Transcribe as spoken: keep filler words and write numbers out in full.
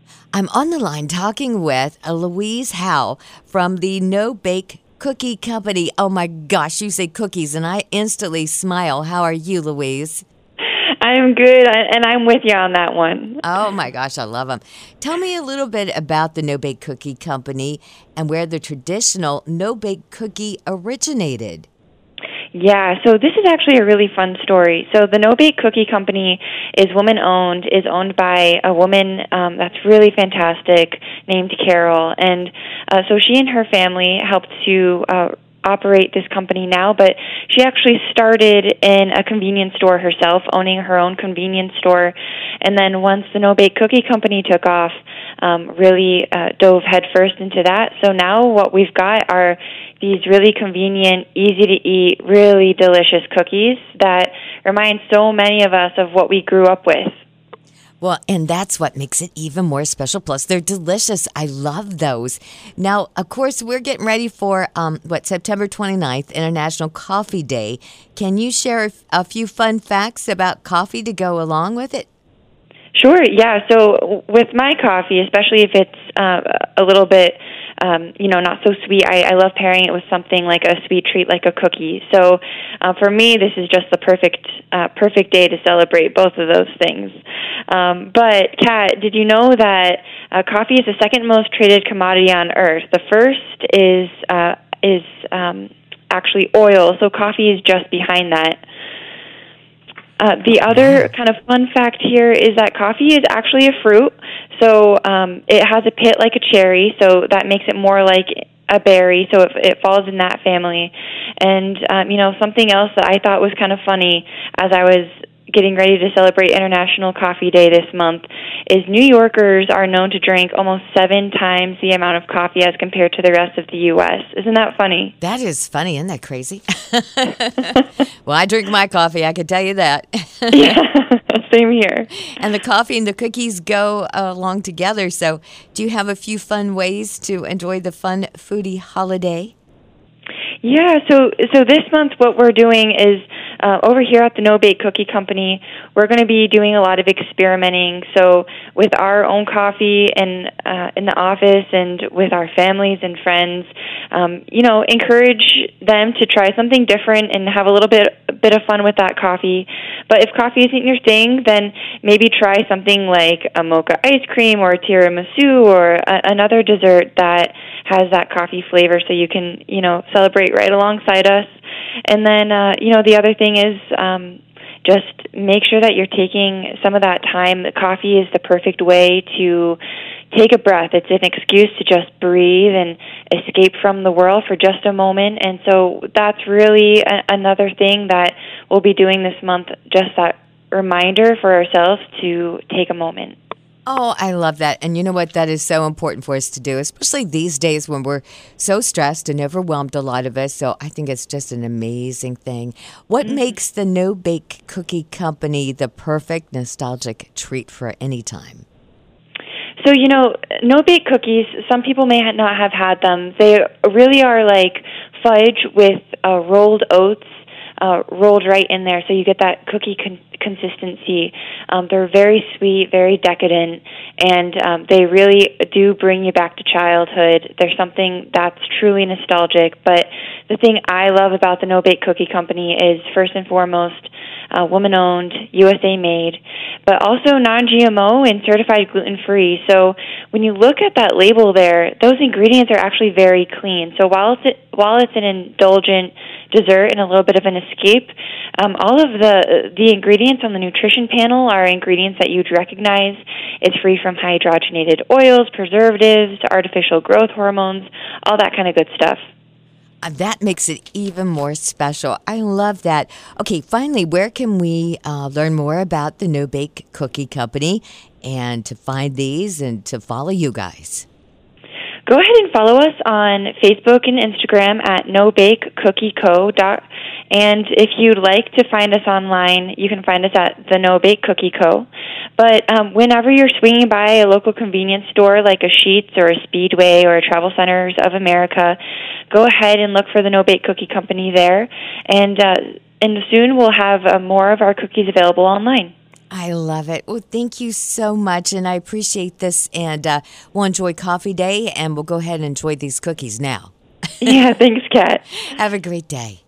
I'm on the line talking with uh, Louise Howe from the No Bake Cookie Company. Oh my gosh, you say cookies, and I instantly smile. How are you, Louise? I'm good, and I'm with you on that one. Oh my gosh, I love them. Tell me a little bit about the No Bake Cookie Company and where the traditional No Bake Cookie originated. Yeah, so this is actually a really fun story. So the No Bake Cookie Company is woman-owned, is owned by a woman um, that's really fantastic named Carol. And uh, so she and her family helped to uh, operate this company now, but she actually started in a convenience store herself, owning her own convenience store. And then once the No Bake Cookie Company took off, um, really uh, dove headfirst into that. So now what we've got are these really convenient, easy-to-eat, really delicious cookies that remind so many of us of what we grew up with. Well, and that's what makes it even more special. Plus, they're delicious. I love those. Now, of course, we're getting ready for, um, what, September twenty-ninth, International Coffee Day. Can you share a few fun facts about coffee to go along with it? Sure, yeah. So with my coffee, especially if it's uh, a little bit, um, you know, not so sweet, I, I love pairing it with something like a sweet treat like a cookie. So uh, for me, this is just the perfect uh, perfect day to celebrate both of those things. Um, but, Kat, did you know that uh, coffee is the second most traded commodity on Earth? The first is, uh, is um, actually oil, so coffee is just behind that. Uh, the other kind of fun fact here is that coffee is actually a fruit, so um, it has a pit like a cherry, so that makes it more like a berry, so it, it falls in that family. And, um, you know, something else that I thought was kind of funny as I was getting ready to celebrate International Coffee Day this month is New Yorkers are known to drink almost seven times the amount of coffee as compared to the rest of the U S Isn't that funny? That is funny. Isn't that crazy? Well, I drink my coffee. I can tell you that. Yeah, same here. And the coffee and the cookies go uh, along together. So do you have a few fun ways to enjoy the fun foodie holiday? Yeah, so so this month what we're doing is uh, over here at the No Bake Cookie Company, we're going to be doing a lot of experimenting. So with our own coffee and uh, in the office and with our families and friends, um, you know, encourage them to try something different and have a little bit bit of fun with that coffee. But if coffee isn't your thing, then maybe try something like a mocha ice cream or a tiramisu or a, another dessert that has that coffee flavor so you can, you know, celebrate right alongside us. And then, uh, you know, the other thing is um, just make sure that you're taking some of that time. The coffee is the perfect way to take a breath. It's an excuse to just breathe and escape from the world for just a moment. And so that's really a- another thing that we'll be doing this month, just that reminder for ourselves to take a moment. Oh, I love that. And you know what? That is so important for us to do, especially these days when we're so stressed and overwhelmed, a lot of us. So I think it's just an amazing thing. What mm-hmm. makes the No Bake Cookie Company the perfect nostalgic treat for any time? So, you know, No Bake cookies, some people may not have had them. They really are like fudge with uh, rolled oats uh, rolled right in there, so you get that cookie con- consistency. Um, they're very sweet, very decadent, and um, they really do bring you back to childhood. There's something that's truly nostalgic, but the thing I love about the No Bake Cookie Company is, first and foremost, uh, woman-owned, U S A-made, but also non-G M O and certified gluten-free. So when you look at that label there, those ingredients are actually very clean. So while it's, while it's an indulgent dessert and a little bit of an escape, um, all of the the ingredients on the nutrition panel are ingredients that you'd recognize. It's free from hydrogenated oils, preservatives, artificial growth hormones, all that kind of good stuff. Uh, That makes it even more special. I love that. Okay, finally, where can we uh, learn more about the No Bake Cookie Company and to find these and to follow you guys? Go ahead and follow us on Facebook and Instagram at no bake cookie co. And if you'd like to find us online, you can find us at the No Bake Cookie Co. But um, whenever you're swinging by a local convenience store like a Sheetz or a Speedway or a Travel Centers of America, go ahead and look for the No Bake Cookie Company there. And, uh, and soon we'll have uh, more of our cookies available online. I love it. Well, thank you so much, and I appreciate this. And uh, we'll enjoy Coffee Day, and we'll go ahead and enjoy these cookies now. Yeah, thanks, Kat. Have a great day.